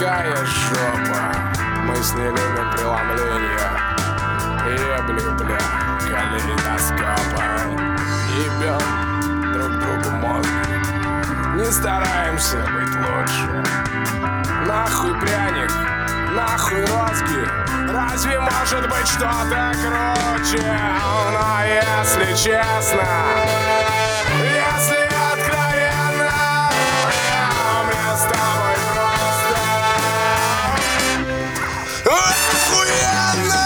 Какая жопа. Мы с ней любим преломление. Ебли, бля, калейдоскопа. Ебем друг другу мозги. Не стараемся быть лучше. Нахуй пряник, нахуй розги. Разве может быть что-то круче? Но если честно, если откровенно, мне с тобой просто охуенно!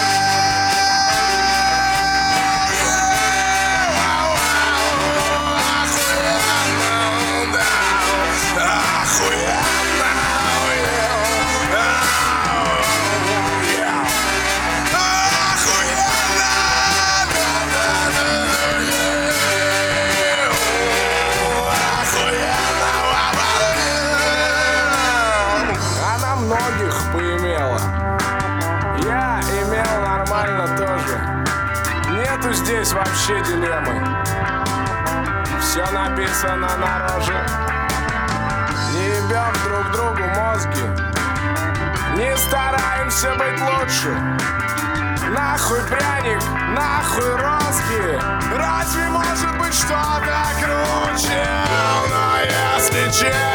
Многих поимела. Я имел нормально тоже. Нету здесь вообще дилеммы. Все написано на роже. Не ебем друг другу мозги. Не стараемся быть лучше. Нахуй пряник, нахуй розги. Разве может быть что-то круче? Но если честно,